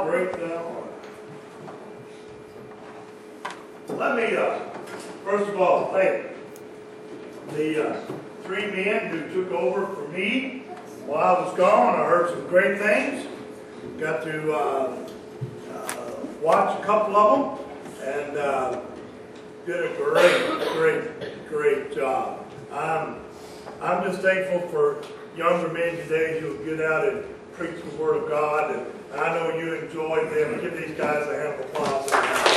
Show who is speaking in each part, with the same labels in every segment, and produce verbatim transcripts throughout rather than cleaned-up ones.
Speaker 1: how great thou art. Let me, uh, first of all, thank the uh, three men who took over for me while I was gone. I heard some great things. Got to uh, uh, watch a couple of them, and uh, did a great, great, great job. I'm, I'm just thankful for younger men today who get out and preach the Word of God, and I know you enjoy them. Give these guys a hand of applause.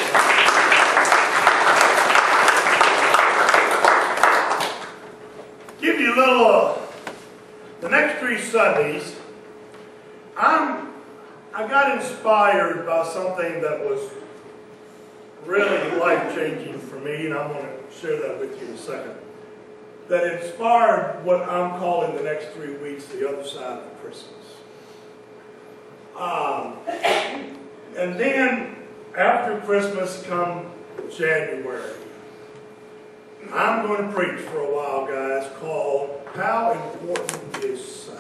Speaker 1: Give you a little, uh, the next three Sundays, I'm, I got inspired by something that was really life-changing for me, and I'm going to share that with you in a second. That inspired what I'm calling the next three weeks, the other side of Christmas. Um, and then, after Christmas come January, I'm going to preach for a while, guys, called How Important is Sunday?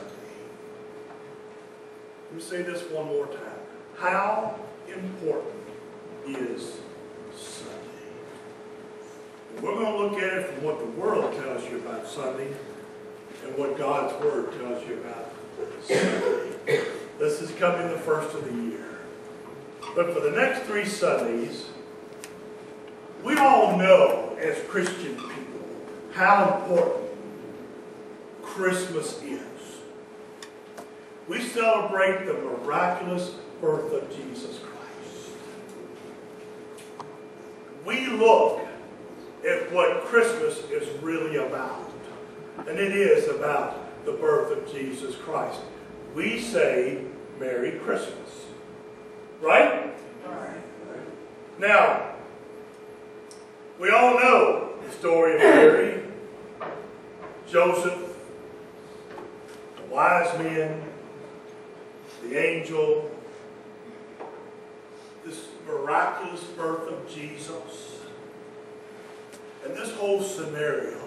Speaker 1: Let me say this one more time. How important is Sunday? And we're going to look at it from what the world tells you about Sunday and what God's Word tells you about Sunday. This is coming the first of the year. But for the next three Sundays, we all know as Christian people how important Christmas is. We celebrate the miraculous birth of Jesus Christ. We look at what Christmas is really about. And it is about the birth of Jesus Christ. We say, Merry Christmas. Right? Right. Now, we all know the story of Mary, Joseph, the wise men, the angel, this miraculous birth of Jesus, and this whole scenario.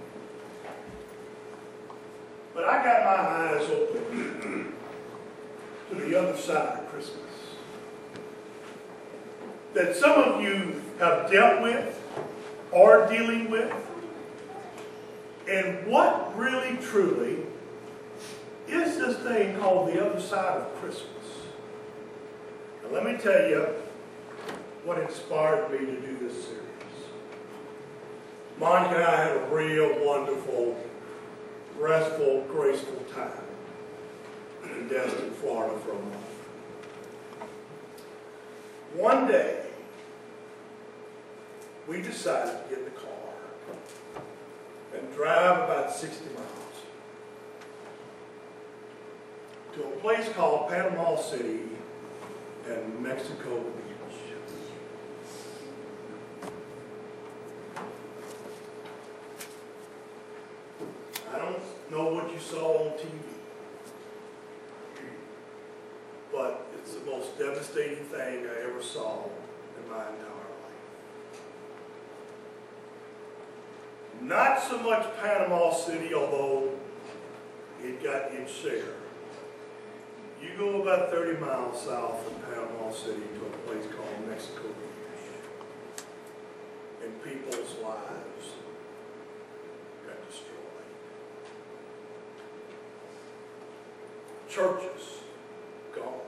Speaker 1: But I got my eyes open to the other side of Christmas that some of you have dealt with, are dealing with, and what really truly is this thing called the other side of Christmas. Now let me tell you what inspired me to do this series. Monica and I had a real wonderful, restful, graceful time in Destin, Florida for a month. One day, we decided to get in the car and drive about sixty miles to a place called Panama City and Mexico Beach. I don't know what you saw on T V, but it's the most devastating thing I ever saw in my entire life. Not so much Panama City, although it got its share. You go about thirty miles south from Panama City to a place called Mexico Beach, and people's lives got destroyed. Churches gone.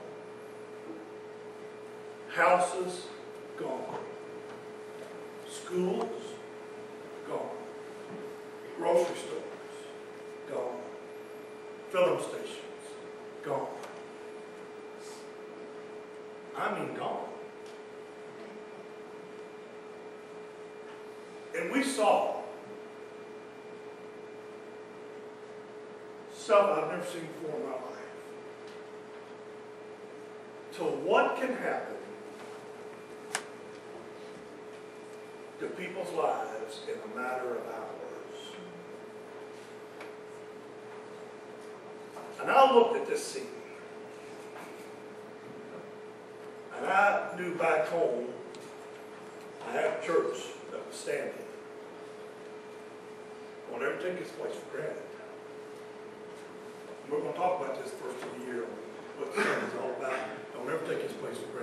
Speaker 1: Houses gone. Schools gone. Grocery stores gone. Filling stations gone. I mean gone. And we saw stuff I've never seen before in my life. To what can happen to people's lives in a matter of hours. And I looked at this scene. And I knew back home I had a church that was standing. Don't ever take this place for granted. We're going to talk about this first of the year, what this is all about. Don't ever take this place for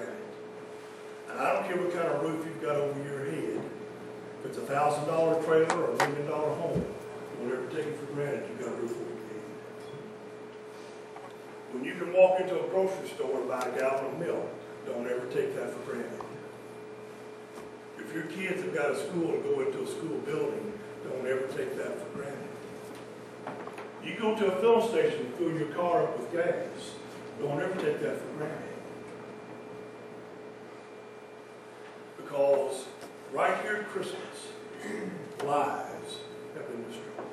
Speaker 1: care what kind of roof you've got over your head. If it's a thousand dollar trailer or a million dollar home, don't ever take it for granted you've got a roof over your head. When you can walk into a grocery store and buy a gallon of milk, don't ever take that for granted. If your kids have got a school and go into a school building, don't ever take that for granted. You go to a filling station and fill your car up with gas, don't ever take that for granted. Because right here at Christmas, lives have been destroyed.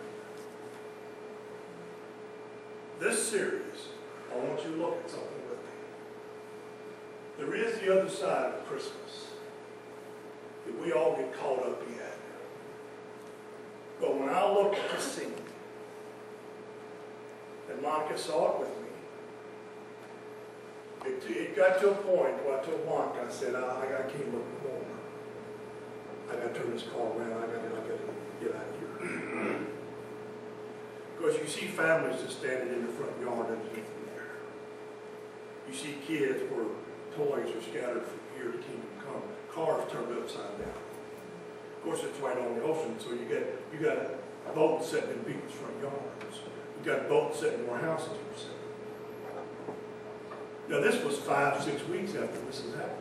Speaker 1: This series, I want you to look at something with me. There is the other side of Christmas that we all get caught up in. But when I look at the scene, and Monica saw it with me, it, it got to a point where I told Monica, I said, I, I can't look no more. I got to turn this car around. I got to, I got to get out of here. Because you see families just standing in the front yard and there's nothing there. You see kids where toys are scattered from here to Kingdom Come. Cars turned upside down. Of course, it's right on the ocean, so you got you got a boat sitting in people's front yards. You got boats sitting where houses were sitting. Now, this was five, six weeks after this has happened.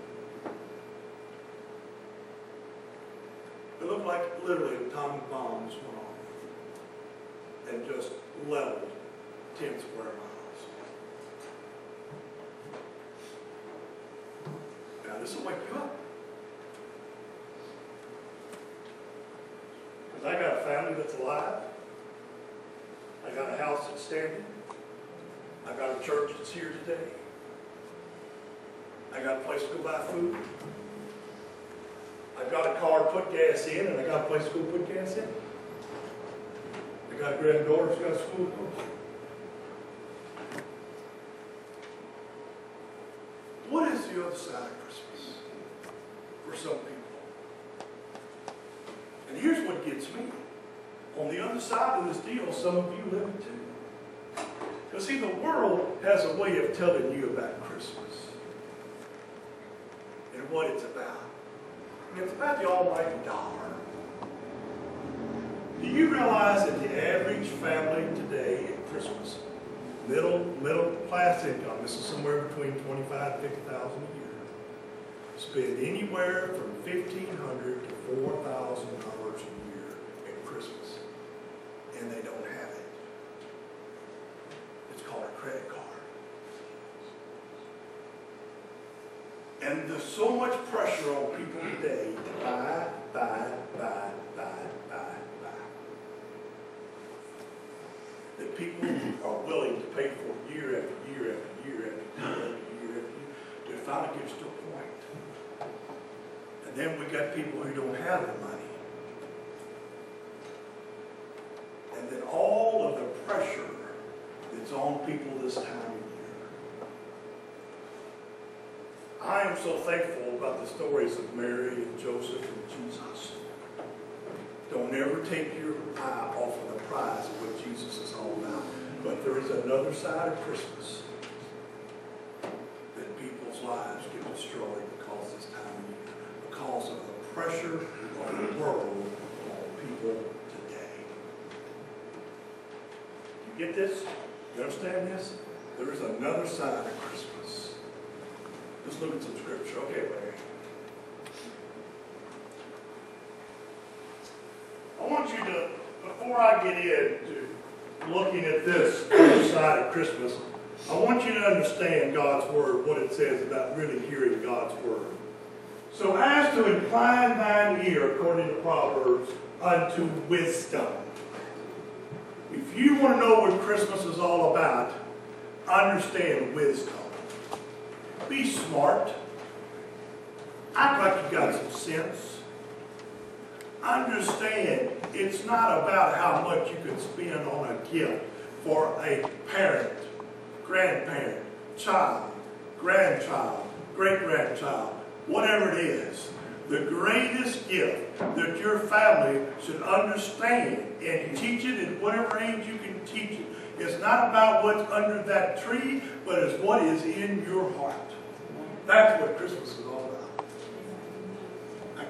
Speaker 1: It looked like literally atomic bombs went off and just leveled ten square miles. Now, this will wake you up. Because I got a family that's alive. I got a house that's standing. I got a church that's here today. I got a place to go buy food. I got a car to put gas in, and I got a place to go put gas in. I got a granddaughter who's got a school to go to. What is the other side of Christmas for some people? And here's what gets me. On the other side of this deal, some of you live it too. Because see, the world has a way of telling you about Christmas and what it's about. And it's about the almighty dollar. Do you realize that the average family today at Christmas, middle middle class income, this is somewhere between twenty-five and fifty thousand a year, spend anywhere from fifteen hundred to four thousand dollars a year at Christmas, and they don't have it. It's called a credit card. And there's so much pressure on people today to buy, buy, buy, buy, buy, buy, that people are willing to pay for year after year after year after year after year after year, till it finally gets to a point. And then we got people who don't have the money. And then all of the pressure that's on people this time of year. I am so thankful about the stories of Mary and Joseph and Jesus. Don't ever take your eye off of the prize of what Jesus is all about. But there is another side of Christmas that people's lives get destroyed because this time of year, because of the pressure of the world on people today. You get this? You understand this? There is another side of Christmas. Let's look at some scripture. Okay, Larry. I want you to, before I get into looking at this side of Christmas, I want you to understand God's word, what it says about really hearing God's word. So as to incline thine ear, according to Proverbs, unto wisdom. If you want to know what Christmas is all about, understand wisdom. Be smart. Act like you got some sense. Understand it's not about how much you can spend on a gift for a parent, grandparent, child, grandchild, great-grandchild, whatever it is. The greatest gift that your family should understand and teach it at whatever age you can teach it is not about what's under that tree, but is what is in your heart. That's what Christmas is all about.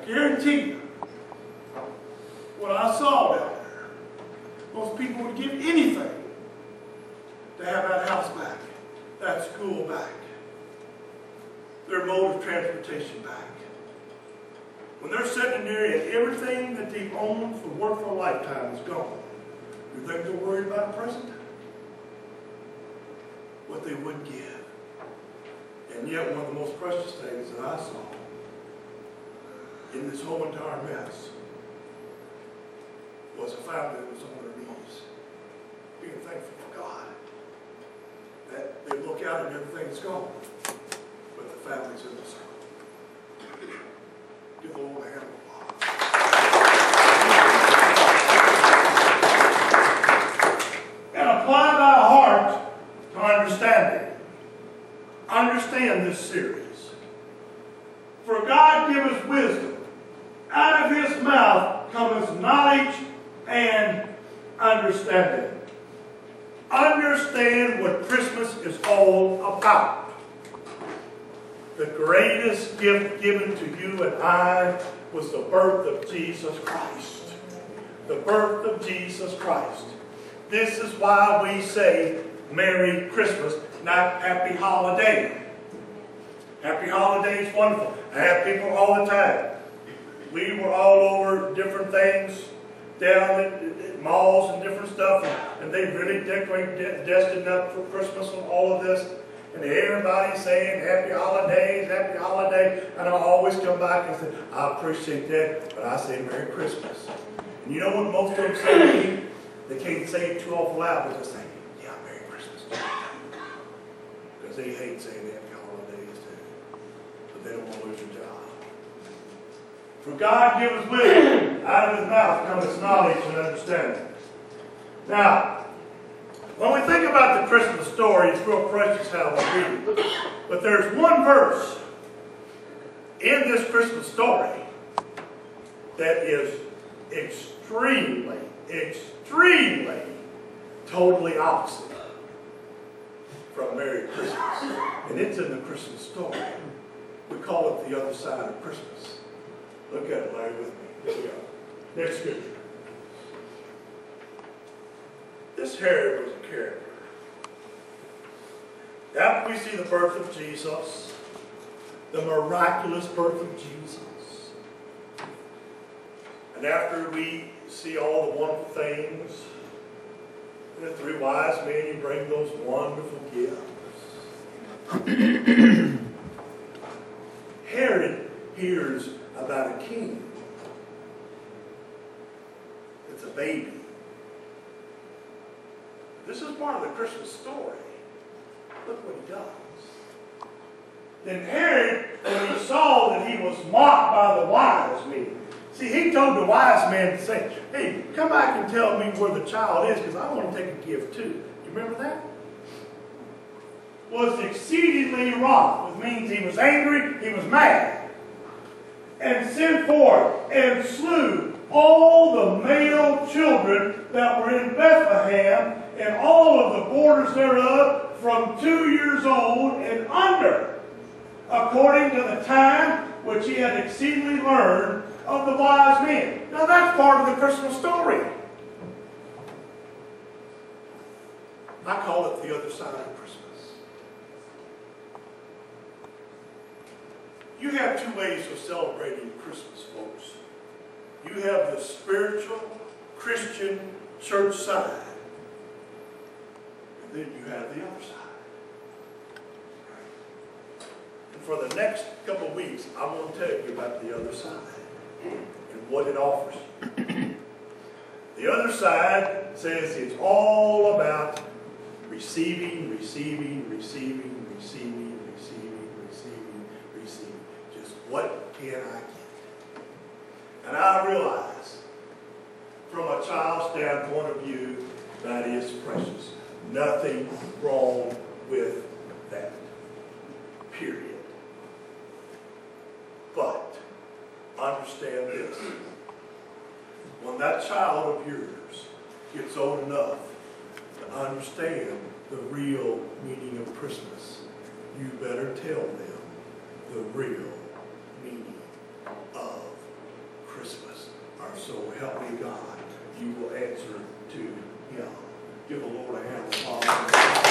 Speaker 1: Guarantee you, what I saw down there, most people would give anything to have that house back, that school back, their mode of transportation back. When they're sitting there and everything that they've owned for worth of a lifetime is gone, you think they're worried about the present? What they would give. And yet one of the most precious things that I saw in this whole entire mess was a family that was on their knees, being thankful for God. That they look out and everything's gone, but the family's in the circle. Give the Lord a hand of applause. And apply thy heart to understanding. Understand this series. For God giveth wisdom. Out of his mouth cometh knowledge and understanding. Understand what Christmas is all about. The greatest gift given to you and I was the birth of Jesus Christ. The birth of Jesus Christ. This is why we say Merry Christmas, not Happy Holiday. Happy Holiday is wonderful. I have people all the time. We were all over different things, down at, at malls and different stuff, and, and they really decorate, de destined up for Christmas and all of this. And everybody's saying Happy Holidays, Happy Holidays, and I always come back and say, I appreciate that, but I say Merry Christmas. And you know what most of them say to me? They can't say it too awful loud, but they say, yeah, Merry Christmas. Because they hate saying Happy Holidays too. But they don't want to lose their job. For God giveth wisdom, out of his mouth cometh knowledge and understanding. Now, when we think about the Christmas story, it's real precious how we read it. But there's one verse in this Christmas story that is extremely, extremely, totally opposite from Merry Christmas. And it's in the Christmas story. We call it the other side of Christmas. Look at it, Larry, with me. Here we go. Next scripture. This Herod was a character. After we see the birth of Jesus, the miraculous birth of Jesus, and after we see all the wonderful things, and the three wise men, you bring those wonderful gifts. Herod hears about a king. It's a baby. This is part of the Christmas story. Look what he does. Then Herod, when he saw that he was mocked by the wise men, see, he told the wise men to say, hey, come back and tell me where the child is, because I want to take a gift too. You remember that? Was exceedingly wroth, which means he was angry, he was mad. And sent forth and slew all the male children that were in Bethlehem and all of the borders thereof from two years old and under, according to the time which he had exceedingly learned of the wise men. Now that's part of the Christmas story. I call it the other side of Christmas. You have two ways of celebrating Christmas, folks. You have the spiritual, Christian, church side. And then you have the other side. And for the next couple of weeks, I'm going to tell you about the other side and what it offers you. The other side says it's all about receiving, receiving, receiving, receiving, receiving, receiving, receiving. Just what can I get? And I realize, from a child's standpoint of view, that is precious. Nothing wrong with that. Period. But understand this. When that child of yours gets old enough to understand the real meaning of Christmas, you better tell them the real meaning of So help me God, you will answer to him. Give the Lord a hand of applause.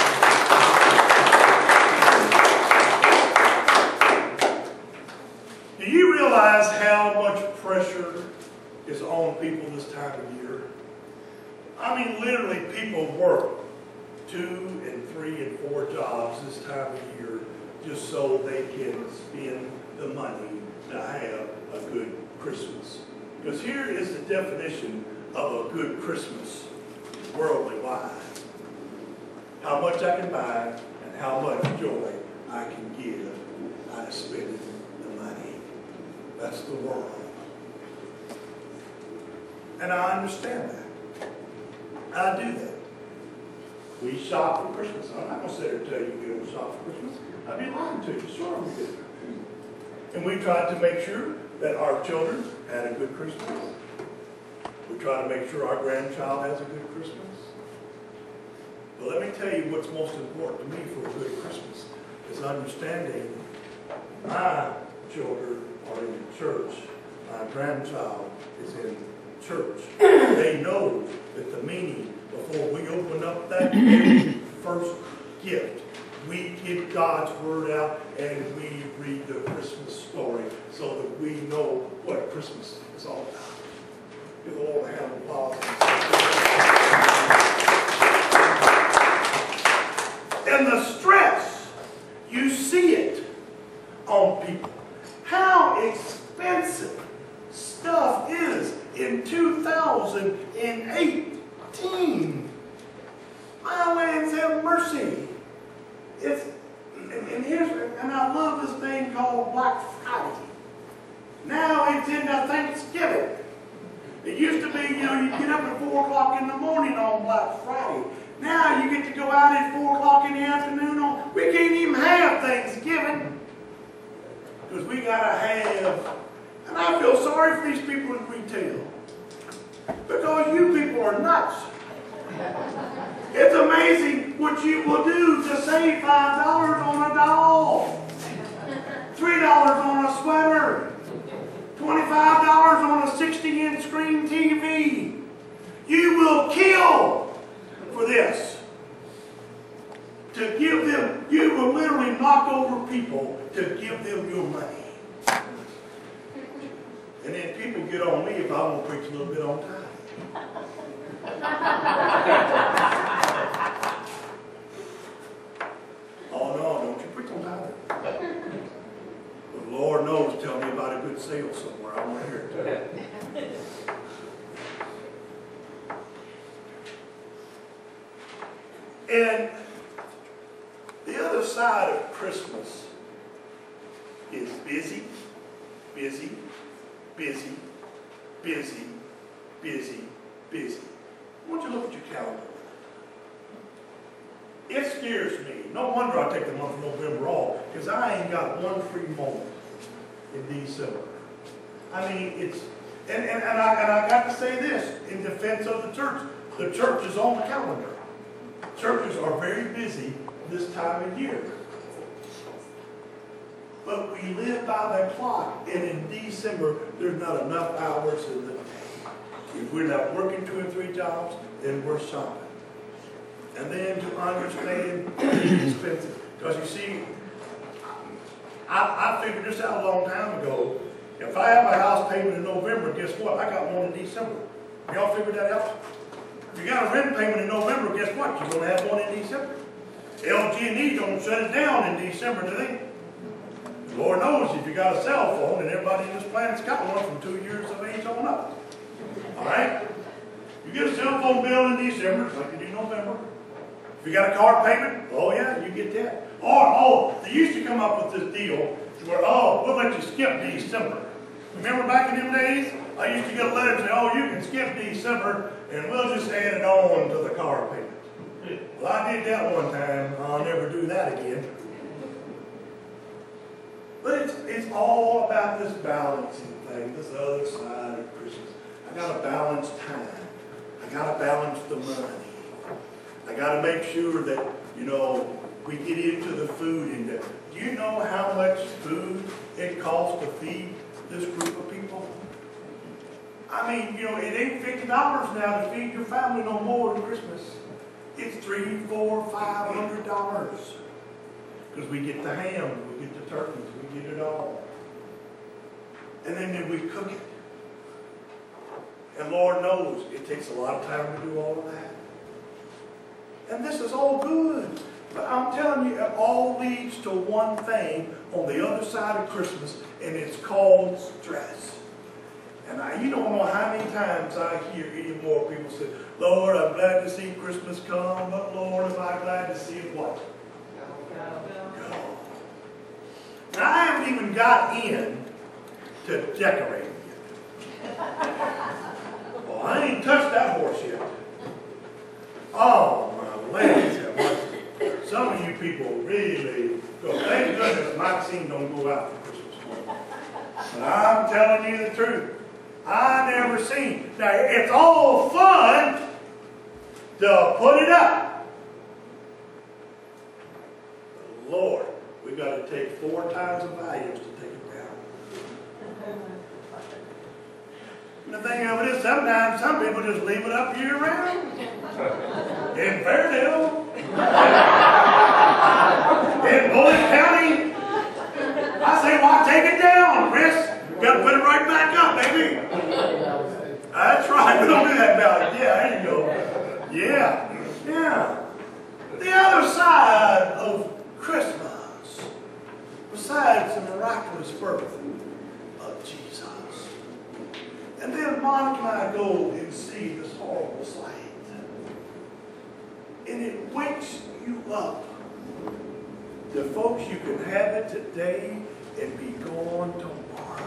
Speaker 1: Do you realize how much pressure is on people this time of year? I mean, literally, people work two and three and four jobs this time of year just so they can spend the money to have a good Christmas. Because here is the definition of a good Christmas, worldly wide. How much I can buy and how much joy I can give out of spending the money. That's the world. And I understand that. I do that. We shop for Christmas. I'm not going to sit here and tell you we don't shop for Christmas. I'd be lying to you. Sure we do. And we tried to make sure that our children had a good Christmas. We try to make sure our grandchild has a good Christmas. But let me tell you what's most important to me for a good Christmas is understanding my children are in church. My grandchild is in church. They know that the meaning, before we open up that very first gift, we get God's word out and we read the Christmas story so that we know what Christmas is all about. Give the Lord a hand of applause. And the stress, you see it on people. How expensive stuff is in two thousand eighteen. My lands have mercy. It's, and, and here's, and I love this thing called Black Friday. Now it's into Thanksgiving. It used to be, you know, you get up at four o'clock in the morning on Black Friday. Now you get to go out at four o'clock in the afternoon on, we can't even have Thanksgiving. Because we gotta have, and I feel sorry for these people in retail. Because you people are nuts. It's amazing what you will do to save five dollars on a doll, three dollars on a sweater, twenty-five dollars on a sixty inch screen T V. You will kill for this. To give them, you will literally knock over people to give them your money. And then people get on me if I want to preach a little bit on time. Oh no, don't you preach on time. But the Lord knows, tell me about a good sale somewhere. I want to hear it. And the other side of Christmas is busy, busy, busy, busy, busy, busy. I want you to look at your calendar. It scares me. No wonder I take the month of November off, because I ain't got one free moment in December. I mean, it's, and, and, and, I, and I got to say this in defense of the church. The church is on the calendar. Churches are very busy this time of year. But we live by the clock, and in December, there's not enough hours in the day. If we're not working two and three jobs, then we're shopping. And then to understand it's expensive. Because you see, I, I figured this out a long time ago. If I have a house payment in November, guess what? I got one in December. Y'all figured that out? If you got a rent payment in November, guess what? You're going to have one in December. L G and E don't shut it down in December, do they? The Lord knows if you got a cell phone, and everybody in this planet's got one from two years of age on up. All right? You get a cell phone bill in December, like you do November. If you got a car payment, oh yeah, you get that. Or, oh, they used to come up with this deal where, oh, we'll let you skip December. Remember back in them days? I used to get a letter and say, oh, you can skip December, and we'll just add it on to the car payment. Well, I did that one time. I'll never do that again. But it's, it's all about this balancing thing, this other side of Christmas. I got to balance time. I got to balance the money. I got to make sure that, you know, we get into the food industry. Do you know how much food it costs to feed this group of people? I mean, you know, it ain't fifty dollars now to feed your family no more at Christmas. It's three, four, five hundred dollars. Because we get the ham, we get the turkeys, we get it all. And then, then we cook it. And Lord knows it takes a lot of time to do all of that. And this is all good. But I'm telling you, it all leads to one thing on the other side of Christmas, and it's called stress. And I, you don't know how many times I hear any more people say, Lord, I'm glad to see Christmas come, but Lord, am I glad to see it what? Go. Now, I haven't even got in to decorating yet. Well, I ain't touched that horse yet. Oh, my ladies have mercy. Some of you people really go, thank goodness Maxine don't go out for Christmas. But I'm telling you the truth. I never seen. Now, it's all fun to put it up. But Lord, we got to take four times the values to take it down. And the thing of it is, sometimes some people just leave it up year round. In Fairdale, in Bullitt County, I say, why take it down, Chris? Got to put it right back up, baby. That's right. We don't do that about it. Yeah, there you go. Yeah, yeah. The other side of Christmas, besides the miraculous birth of Jesus, and then Monica and I go and see this horrible sight, and it wakes you up. The folks, you can have it today and be gone tomorrow.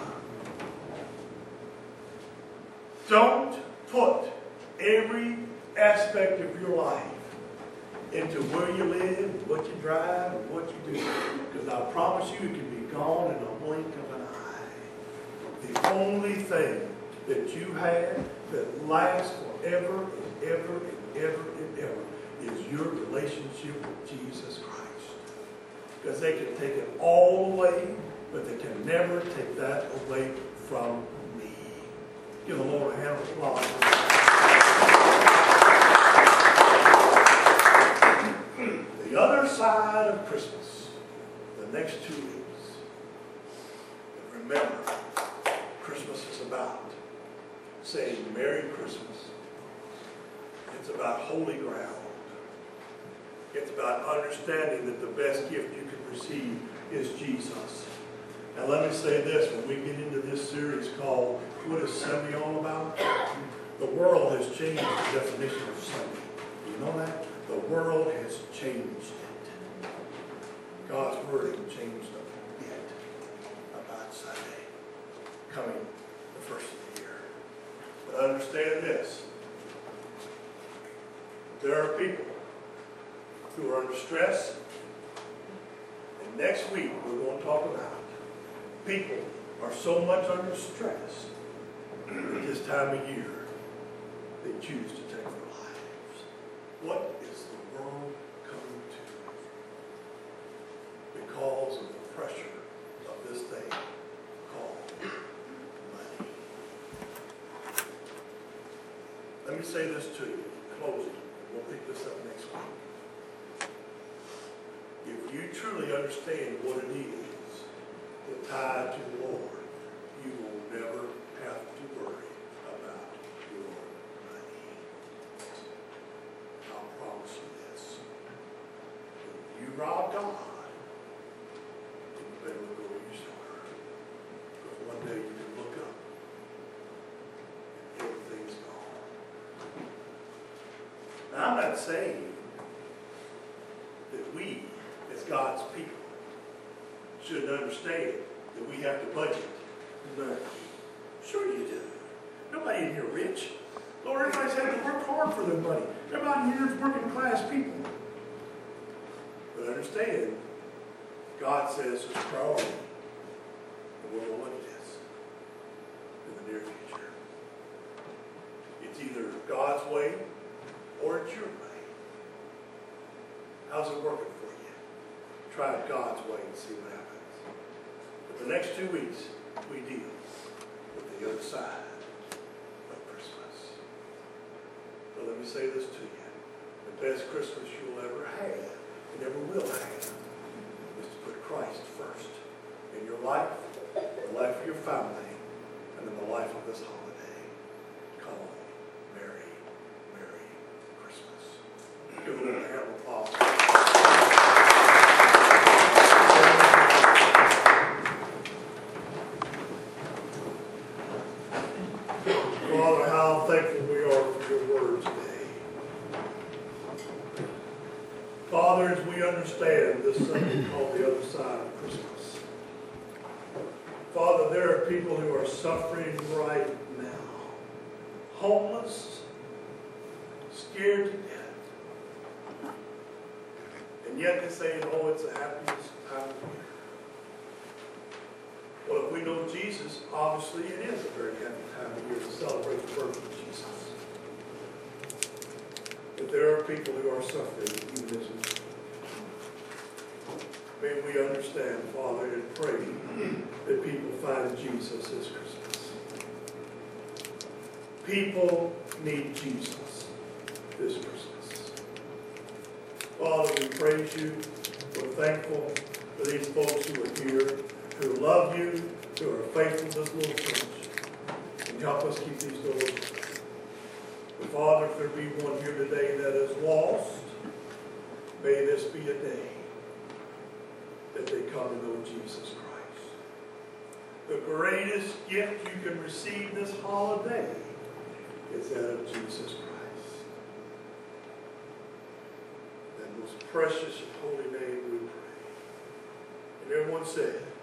Speaker 1: Don't put every aspect of your life into where you live, what you drive, and what you do. Because I promise you, it can be gone in a blink of an eye. The only thing that you have that lasts forever and ever and ever and ever is your relationship with Jesus Christ. Because they can take it all away, but they can never take that away from me. Give the Lord a hand of applause. The other side of Christmas, the next two weeks. And remember, Christmas is about saying Merry Christmas. It's about holy ground. It's about understanding that the best gift you can receive is Jesus. Now let me say this, when we get into this series called What is Sunday All About? The world has changed the definition of Sunday. Do you know that? The world has changed it. God's Word hasn't changed a bit about Sunday coming the first of the year. But understand this. There are people who are under stress. And next week we're going to talk about people are so much under stress at this time of year they choose to take their lives. What is the world coming to? Because of the pressure of this thing called money. Let me say this to you in closing. We'll pick this up next week. If you truly understand what it is to tie to the Lord, you will never have to worry about your money. I'll promise you this. If you rob God, then you better look over your shoulder. Because one day you can look up and everything's gone. Now, I'm not saying that we, as God's people, should understand that we have to budget. But sure you do. Nobody in here rich. Lord, everybody's had to work hard for their money. Everybody in here is working class people. But understand, God says it's a priority. And we're going to look at this in the near future. It's either God's way or it's your way. How's it working for you? Try it God's way and see what happens. But the next two weeks, we deal with the other side me say this to you. The best Christmas you'll ever have, and ever will have, is to put Christ first in your life, the life of your family, and in the life of this holiday. Call Merry, Merry Christmas. Give a little hand of applause. Father, how thankful we are for your word today. Father, as we understand this Sunday called the other side of Christmas, Father, there are people who are suffering right now, homeless, scared to death, and yet they say, oh, it's the happiest time of year. Well, if we know Jesus, obviously it is a very happy time of year to celebrate the birth of Jesus. But there are people who are suffering even as we speak. May we understand, Father, and pray that people find Jesus this Christmas. People need Jesus this Christmas. Father, we praise you. We're thankful for these folks who are here, who love you, who are faithful to this little church, and help us keep these doors open. But Father, if there be one here today that is lost, may this be a day that they come to know Jesus Christ. The greatest gift you can receive this holiday is that of Jesus Christ. In that most precious and holy name we pray. And everyone said,